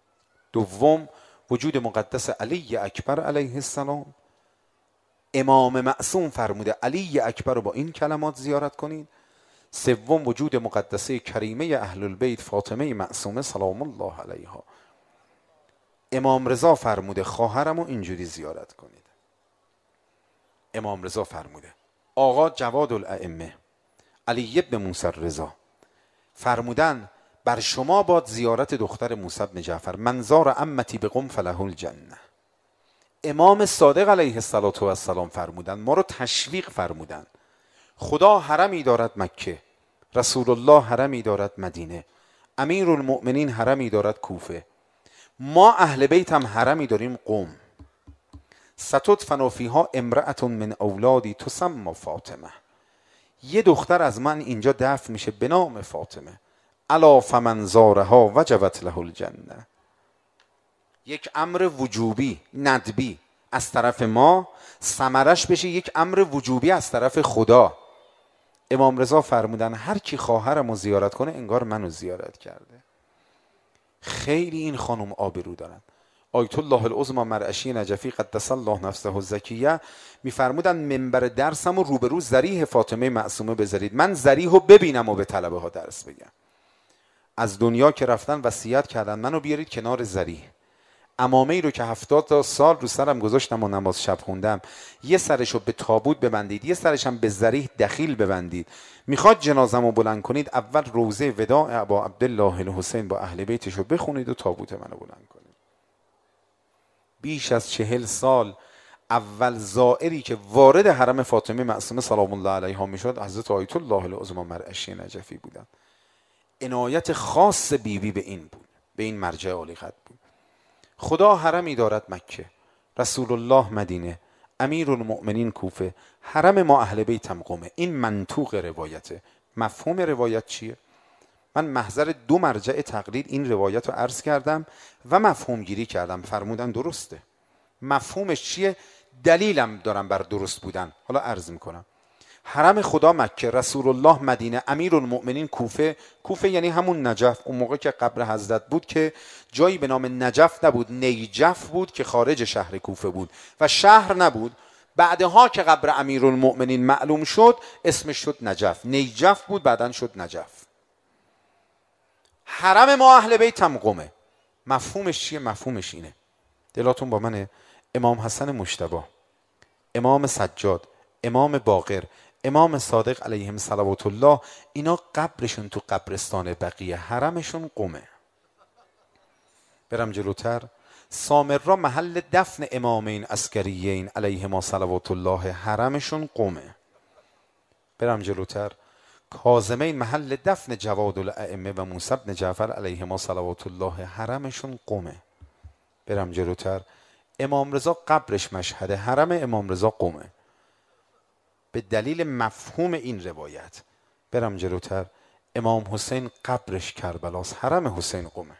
2 وجود مقدس علی اکبر علیه السلام، امام معصوم فرموده علی اکبر رو با این کلمات زیارت کنید. 3 وجود مقدسه کریمه اهل البیت فاطمه معصومه سلام الله علیها، امام رضا فرموده خواهرم رو اینجوری زیارت کنید. امام رضا فرموده. آقا جواد الائمه علی ابن موسی رضا فرمودن بر شما باد زیارت دختر موسی بن جعفر، من زار عمتی بقم فله الجنه. امام صادق علیه السلام فرمودن، ما رو تشویق فرمودن. خدا حرمی دارد مکه، رسول الله حرمی دارد مدینه، امیرالمؤمنین حرمی دارد کوفه، ما اهل بیت هم حرمی داریم قم. ستدفن فیها امرأة من اولادی تسمى فاطمه، یه دختر از من اینجا دفن میشه به نام فاطمه. الا فمن زارها وجبت له الجنه. یک امر وجوبی ندبی از طرف ما ثمرش بشه یک امر وجوبی از طرف خدا. امام رضا فرمودن هر کی خواهرمو زیارت کنه انگار منو زیارت کرده. خیلی این خانم آبرو دارن. آیت الله العظمی مرعشی نجفی قدس الله نفسه الزکیه میفرمودن منبر درسم و روبرو ذریح فاطمه معصومه بذارید، من ذریح رو ببینم و به طلبه ها درس بگم. از دنیا که رفتن وصیت کردن منو بیارید کنار ذریح. عمامه ای رو که 70 سال رو سرم گذاشتم و نماز شب خوندم، یه سرش رو به تابوت ببندید، یه سرش هم به ذریح دخیل ببندید. میخواد جنازم رو بلند کنید، اول روزه وداع ابا عبدالله الحسین با اهل بیتش رو بخونید و تابوت منو بلند کنید. بیش از 40 سال اول زائری که وارد حرم فاطمه معصومه سلام الله علیها میشد حضرت آیت الله العظمی مرعشی نجفی بودن. عنایت خاص بیبی به این بود، به این مرجع عالی قدر بود. خدا حرمی دارد مکه، رسول الله مدینه، امیرالمؤمنین کوفه، حرم ما اهل بیتم قمه. این منطوق روایته. مفهوم روایت چیه؟ من محضر 2 مرجع تقلید این روایت رو عرض کردم و مفهوم گیری کردم، فرمودن درسته. مفهومش چیه؟ دلیلم دارم بر درست بودن، حالا عرض میکنم. حرم خدا مکه، رسول الله مدینه، امیرالمؤمنین کوفه. کوفه یعنی همون نجف. اون موقع که قبر حضرت بود که جایی به نام نجف نبود، نیجف بود که خارج شهر کوفه بود و شهر نبود. بعدها که قبر امیرالمؤمنین معلوم شد اسمش شد نجف. نیجف بود بعدن شد نجف. حرم ما اهل بیتم قمه. مفهومش چیه؟ مفهومش اینه، دلاتون با منه، امام حسن مجتبی، امام سجاد، امام باقر، امام صادق علیهم صلوات الله، اینا قبرشون تو قبرستان بقیه، حرمشون قمه. برم جلوتر، سامرا محل دفن امامین عسکریین علیهما صلوات الله، حرمشون قمه. برم جلوتر، کاظمین محل دفن جواد الائمه و موسی بن جعفر علیهما صلوات الله، حرمشون قمه. برم جلوتر، امام رضا قبرش مشهده، حرم امام رضا قمه. به دلیل مفهوم این روایت. برم جلوتر، امام حسین قبرش کربلاست، حرم حسین قمه.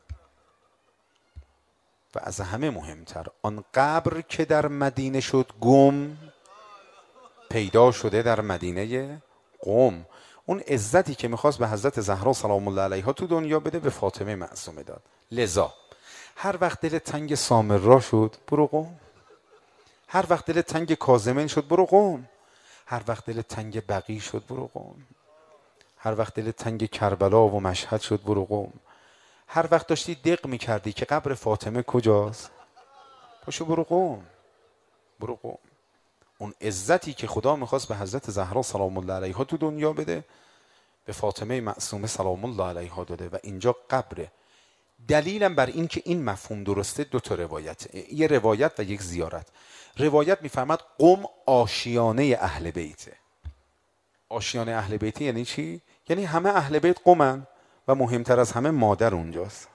و از همه مهمتر، آن قبر که در مدینه شد گم، پیدا شده در مدینه قم. اون عزتی که میخواست به حضرت زهرا سلام الله علیها تو دنیا بده به فاطمه معصومه داد. لذا هر وقت دل تنگ سامرا شد برو قم، هر وقت دل تنگ کاظمین شد برو قم، هر وقت دل تنگ بقیع شد برو قم، هر وقت دل تنگ کربلا و مشهد شد برو قم، هر وقت داشتی دق میکردی که قبر فاطمه کجاست پاشو برو قم، برو قم. اون عزتی که خدا میخواست به حضرت زهرا سلام الله علیها تو دنیا بده به فاطمه معصومه سلام الله علیها داده و اینجا قبره. دلیلم بر این که این مفهوم درسته 2 تا روایت، یه روایت و یک زیارت. روایت میفرماد قم آشیانه اهل بیته. آشیانه اهل بیته یعنی چی؟ یعنی همه اهل بیت قمن و مهمتر از همه مادر اونجاست.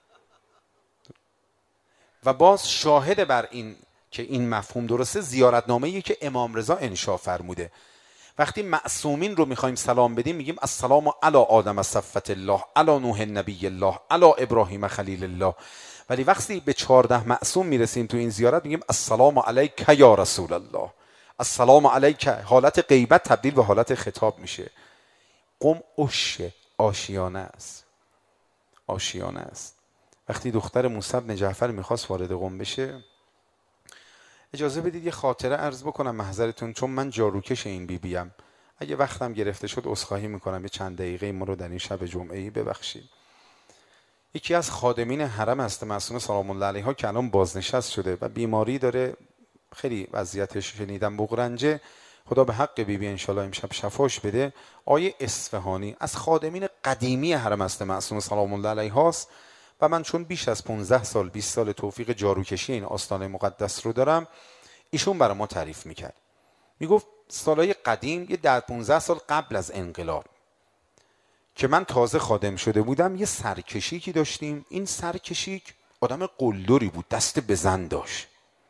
و باز شاهد بر این که این مفهوم درسته زیارتنامه‌ای که امام رضا انشا فرموده. وقتی معصومین رو میخوایم سلام بدیم میگیم السلام علی آدم صفوت الله، علی نوح نبی الله، علی ابراهیم خلیل الله. ولی وقتی به 14 معصوم میرسیم تو این زیارت میگیم السلام علیک یا رسول الله، السلام علیک. حالت غیبت تبدیل به حالت خطاب میشه. قم عشه، آشیانه است، آشیانه است. وقتی دختر موسی بن جعفر میخواست وارد قم بشه، اجازه بدید یه خاطره عرض بکنم محضرتون، چون من جاروکش این بیبیم. اگه وقتم گرفته شد عذرخواهی میکنم، یه چند دقیقه ما رو در این شب جمعه‌ای ببخشید. یکی از خادمین حرم هست معصومه سلام الله علیها که الان بازنشست شده و بیماری داره، خیلی وضعیتش شنیدم بغرنجه، خدا به حق بیبی انشالله امشب شفاش بده. آیه اصفهانی از خادمین قدیمی حرم هست معصومه سلام الله علیهاست و من چون بیش از 15 سال 20 سال توفیق جاروکشی این آستانه مقدس رو دارم، ایشون برای ما تعریف میکرد. میگفت سالهای قدیم، یه 10-15 سال قبل از انقلاب که من تازه خادم شده بودم، یه سرکشیکی داشتیم. این سرکشیک آدم قلدری بود، دست بزن داشت.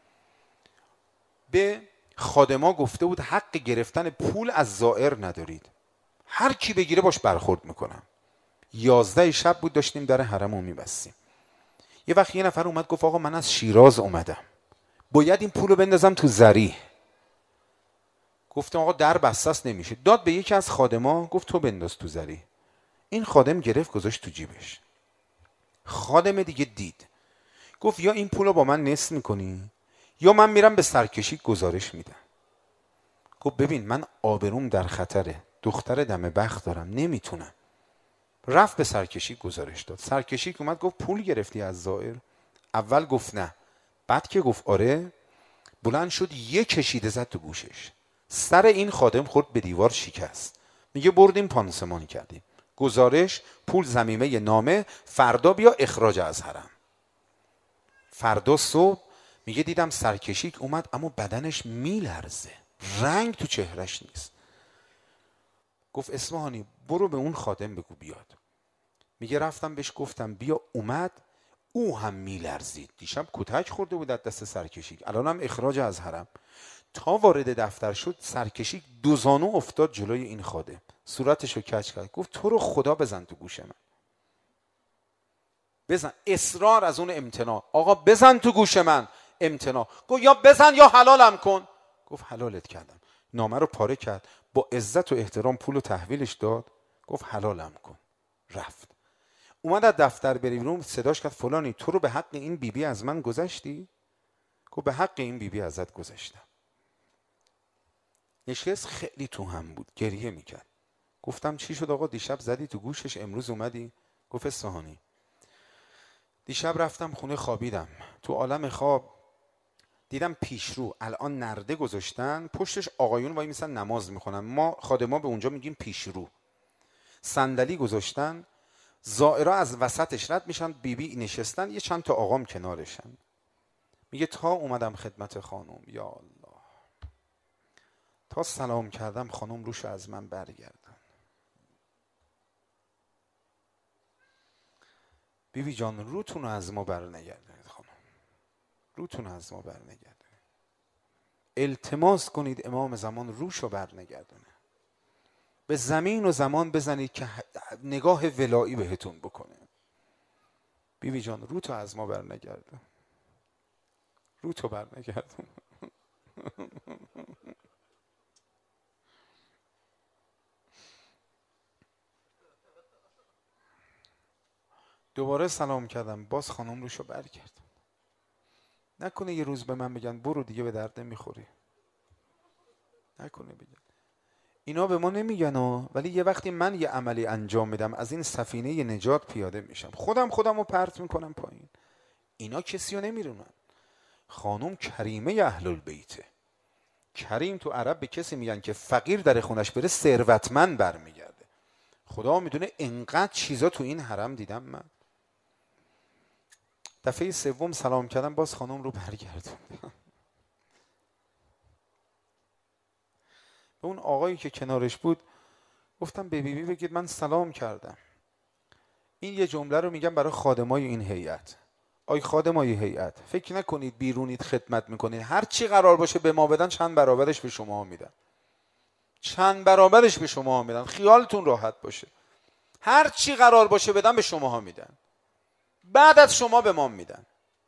به خادما گفته بود حق گرفتن پول از زائر ندارید، هر کی بگیره باش برخورد میکنم. 11 شب بود داشتیم در حرمو میبستیم. یه وقت یه نفر اومد گفت آقا من از شیراز اومدم، باید این پولو بندازم تو ذریح. گفتم آقا در بسته است نمیشه. داد به یکی از خادما گفت تو بنداز تو ذریح. این خادم گرفت گذاشت تو جیبش. خادم دیگه دید گفت یا این پولو با من نصف میکنی یا من میرم به سرکشی گزارش میدم. گفت ببین من آبروم در خطره، دختر دم بخت دارم، نمیتونم. رفت به سرکشی گزارش داد. سرکشی اومد گفت پول گرفتی از زائر؟ اول گفت نه، بعد که گفت آره، بلند شد یه کشیده زد تو گوشش. سر این خادم خورد به دیوار شکست. میگه بردیم پانسمان کردیم، گزارش، پول، ضمیمه، نامه، فردا بیا اخراج از حرم. فردا صبح میگه دیدم سرکشی اومد اما بدنش میلرزه، رنگ تو چهرش نیست. گفت اصفهانی برو به اون خادم بگو بیاد. میگه رفتم بهش گفتم بیا، اومد، او هم میلرزید. دیشب کتک خورده بود از دست سرکشی، الان هم اخراج از حرم. تا وارد دفتر شد سرکشی دو زانو افتاد جلوی این خادم، صورتشو کج کرد. گفت تو رو خدا بزن تو گوش من، بزن. اصرار از اون امتناع، آقا بزن تو گوش من، امتناع. گفت یا بزن یا حلالم کن. گفت حلالت کردم. نامه رو پاره کرد، با عزت و احترام پول رو تحویلش داد، گفت حلالم کن. رفت. اومد از دفتر بری بیرون، صداش کرد فلانی تو رو به حق این بیبی از من گذشتی؟ گفت به حق این بیبی ازت گذشتم. نشست خیلی تو هم بود، گریه میکرد. گفتم چی شد آقا، دیشب زدی تو گوشش امروز اومدی؟ گفت اصفهانی دیشب رفتم خونه خوابیدم، تو عالم خواب دیدم پیشرو الان نرده گذاشتن، پشتش آقایون وای میسن نماز میخونن، ما خادما به اونجا میگیم پیشرو. صندلی گذاشتن، زائرا از وسطش رد میشن، بیبی نشستن، یه چند تا آقام کنارشن. میگه تا اومدم خدمت خانم، یا الله، تا سلام کردم خانم روشو از من برگردن. بیبی جان روتون از ما برنگردونید، خانم روتون از ما برنگردونید، التماس کنید امام زمان روشو برنگردونه، به زمین و زمان بزنید که نگاه ولایی بهتون بکنه. بیبی جان روتو از ما برنگردون، روتو برنگردون. دوباره سلام کردم، باز خانم روشو برگرد. نکنه یه روز به من بگن برو دیگه به درد نمیخوری، نکنه بگن. اینا به ما نمیگن ولی یه وقتی من یه عملی انجام میدم، از این سفینه نجات پیاده میشم، خودم رو پرت میکنم پایین، اینا کسی رو نمیرونن. خانم کریمه اهل البیته. کریم تو عرب به کسی میگن که فقیر در خونش بره ثروتمند برمیگرده. خدا میدونه انقدر چیزا تو این حرم دیدم من. دفعه سوم سلام کردم، باز خانم رو برگردوندم. به اون آقایی که کنارش بود گفتم به بیبی بگید من سلام کردم. این یه جمله رو میگم برای خادمای این هیئت. آی خادمای هیئت، فکر نکنید بیرونید خدمت میکنید، هر چی قرار باشه به ما بدن چند برابرش به شما میدن، چند برابرش به شما میدن، خیالتون راحت باشه. هر چی قرار باشه بدن به شما میدن، بعد از شما به ما میدن.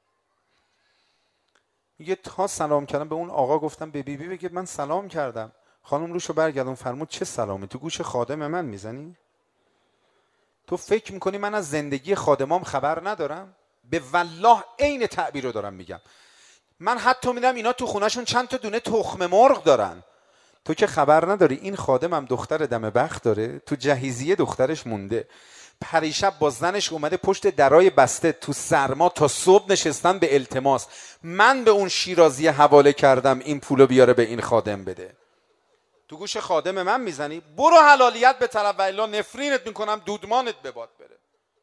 میگه تا سلام کردم به اون آقا گفتم به بیبی بگید من سلام کردم. خانم روشو برگردون، فرمود چه سلامی، تو گوش خادم من میزنی؟ تو فکر میکنی من از زندگی خادمام خبر ندارم؟ به والله عین تعبیر رو دارم میگم. من حتی میدم اینا تو خونهشون چند تا دونه تخم مرغ دارن، تو که خبر نداری. این خادمم دختر دم بخت داره، تو جهیزیه دخترش مونده، پریشب با زنش اومده پشت درای بسته تو سرما تا صبح نشستن به التماس. من به اون شیرازی حواله کردم این پولو بیاره به این خادم بده. تو گوش خادم من میزنی؟ برو حلالیت به طرف، و الا نفرینت میکنم دودمانت به باد بره.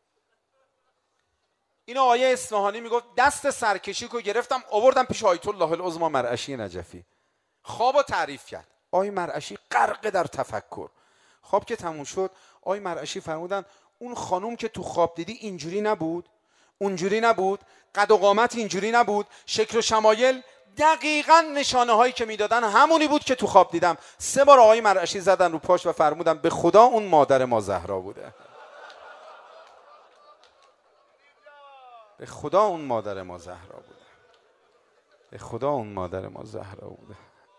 اینو آیه اصفهانی میگفت دست سرکشی کو گرفتم آوردم پیش آیت الله العظمی مرعشی نجفی. خوابو تعریف کرد. آی مرعشی غرق در تفکر. خواب که تموم شد آی مرعشی فرمودن اون خانوم که تو خواب دیدی اینجوری نبود، اونجوری نبود، قد و قامت اینجوری نبود، شکل و شمایل دقیقاً نشانه هایی که میدادن همونی بود که تو خواب دیدم. 3 بار آقای مرعشی زدن رو پاش و فرمودن به خدا اون مادر ما زهرا بوده، به خدا اون مادر ما زهرا بوده، به خدا اون مادر ما زهرا بوده.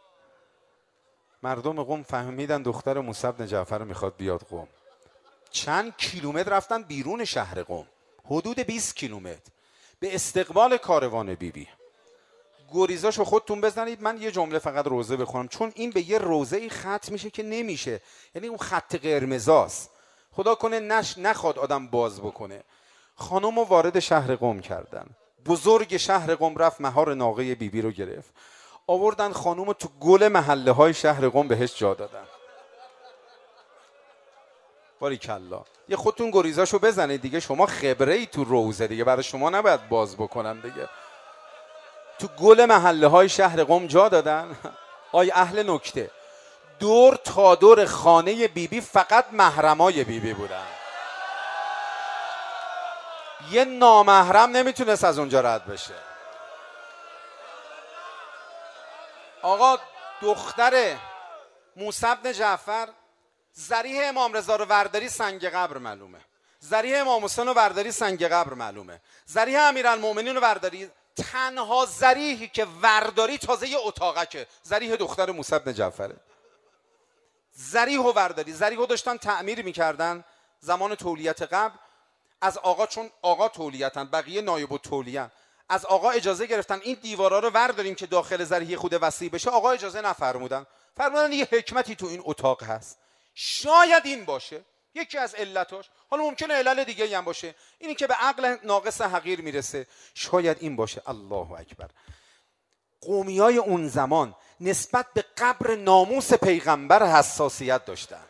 مردم قم فهمیدن دختر موسی بن جعفر میخواد بیاد قم. چند کیلومتر رفتن بیرون شهر قم، حدود 20 کیلومتر. به استقبال کاروان بیبی. گریزاشو خودتون بزنید. من یه جمله فقط روزه بخونم، چون این به یه روزه‌ای ختم میشه که نمیشه، یعنی اون خط قرمزاست. خدا کنه نخواد آدم باز بکنه. خانومو وارد شهر قم کردن. بزرگ شهر قم رفت مهار ناقه بیبی رو گرفت، آوردن خانومو تو گل محله های شهر قم بهش جا دادن. باریکلا. یه خودتون گریزاشو بزنید دیگه، شما خبره ای تو روزه دیگه، برای شما نباید باز بکنم دیگه. تو گل محله های شهر قم جا دادن. آی اهل نکته، دور تا دور خانه بیبی فقط محرمای بیبی بودن. یه نامحرم نمیتونست از اونجا رد بشه. آقا دختر موسی بن جعفر ذریح امام رضا رو ورداری سنگ قبر معلومه، ذریح امام حسین رو ورداری سنگ قبر معلومه، ذریح امیرالمومنین رو ورداری، تنها ذریحی که ورداری تازه یه اتاقکه، ذریح دختر موسی بن جعفره. ذریح و ورداری، ذریح رو داشتن تعمیر میکردن زمان تولیت قبل از آقا، چون آقا تولیتن بقیه نایب التولیه‌ان، از آقا اجازه گرفتن این دیوارا رو ورداریم که داخل ذریح خود وسیع بشه. آقا اجازه نفرمودن، فرمودن یه حکمتی تو این اتاق هست، شاید این باشه یکی از علتاش، حالا ممکنه علل دیگه هم باشه، اینی که به عقل ناقص حقیر میرسه، شاید این باشه. الله اکبر. قومیای اون زمان نسبت به قبر ناموس پیغمبر حساسیت داشتن،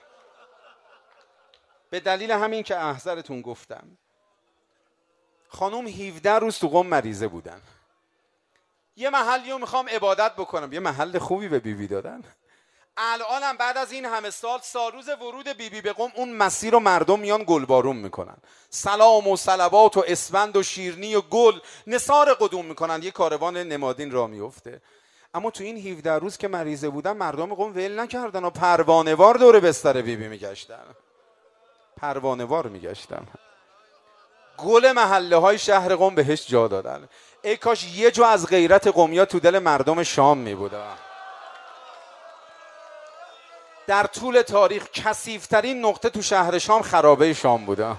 به دلیل همین که احضرتون گفتم. خانوم 17 روز تو قم مریضه بودن. یه محلی رو میخوام عبادت بکنم، یه محل خوبی به بیبی دادن. الانم بعد از این همه سال روز ورود بیبی به قم، اون مسیر رو مردم میان گلبارون میکنن، سلام و صلوات و اسفند و شیرنی و گل نثار قدوم میکنن، یه کاروان نمادین را میفته. اما تو این 17 روز که مریضه بودن، مردم قم ول نکردن و پروانه‌وار دور بستر بیبی میگشتن، پروانه‌وار میگشتن. گل محله های شهر قم بهش جا دادن. ای کاش یه جو از غیرت قمیا تو دل مردم شام میبوده. در طول تاریخ کثیف‌ترین نقطه تو شهر شام خرابه شام بوده.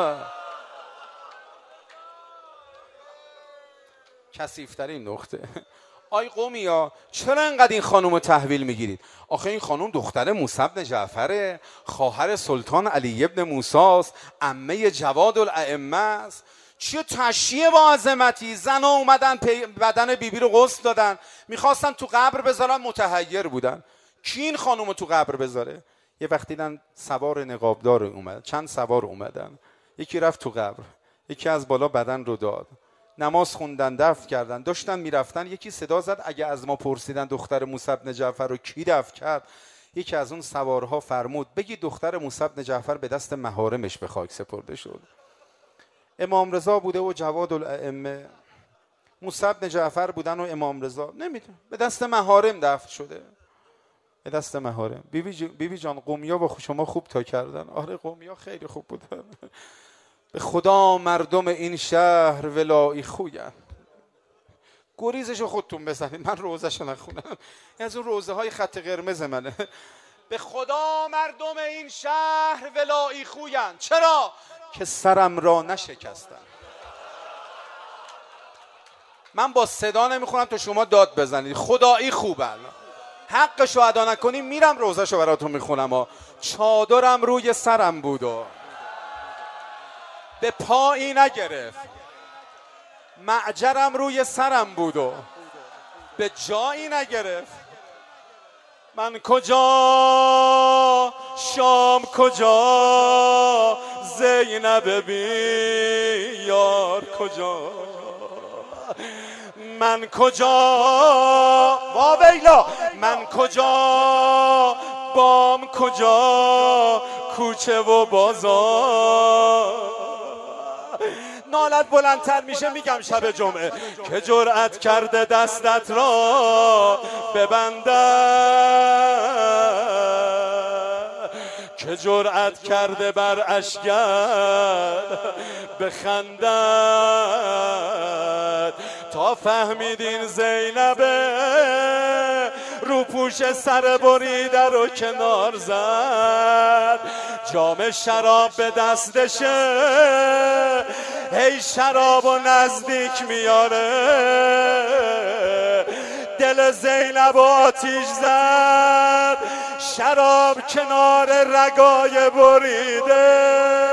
کثیف‌ترین نقطه. آی قومیا، چرا انقدر این خانوم رو تحویل میگیرید؟ آخه این خانوم دختر موسی بن جعفره، خواهر سلطان علی ابن موسی است، عمه جواد الائمه است. چیه تشییع با عظمتی؟ زنها اومدن بدن بیبی رو غسل دادن، میخواستن تو قبر بذارن، متحیر بودن کی این خانوم رو تو قبر بذاره. یه وقت دیدن سوار نقابدار اومد، چند سوار اومدن، یکی رفت تو قبر، یکی از بالا بدن رو داد، نماز خوندن، دفن کردن، داشتن میرفتن، یکی صدا زد اگه از ما پرسیدن دختر موسی بن جعفر رو کی دفن کرد، یکی از اون سوارها فرمود بگی دختر موسی بن جعفر به دست محارمش به خاک سپرده شد. امام رضا بوده و جواد الائمه، موسی بن جعفر بودن و امام رضا، نمیدونم، به دست محارم دفن شده، به دست محارم. بیبی جان قومیا با شما خوب تا کردن. آره قومیا خیلی خوب بودن. به خدا مردم این شهر ولایی خوین. گریزشو خودتون بزنید، من روزشو نخونم، از اون روزه های خط قرمز منه. به خدا مردم این شهر ولایی خوین. چرا؟ که سرم را نشکستن. من با صدا نمیخونم تا شما داد بزنید. خدایی خوبن، حقشو ادا نکنیم میرم روزشو براتون میخونم. چادرم روی سرم بود و به پایی نگرفت، معجرم روی سرم بود و به جایی نگرفت. من کجا شام کجا زینب بیار کجا، من کجا واویلا، من کجا بام کجا کوچه و بازار. نالت بلندتر میشه میگم شب جمعه که جرأت کرده دستت را ببندد، که جرأت کرده بر اشگر بخندد. تا فهمیدین زینبه رو پوش سر بریده رو کنار زد، جام شراب به دستشه هی شراب و نزدیک میاره، دل زینب آتیش زد، شراب کنار رگای بریده.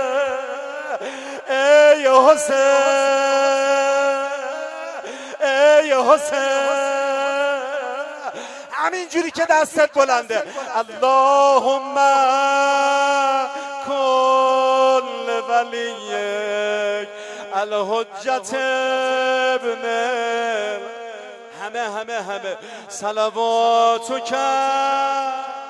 ای حسین، ای حسین، همینجوری که دستت بلنده، اللهم کن ولیک الحجت ابن، همه صلواتو کرد.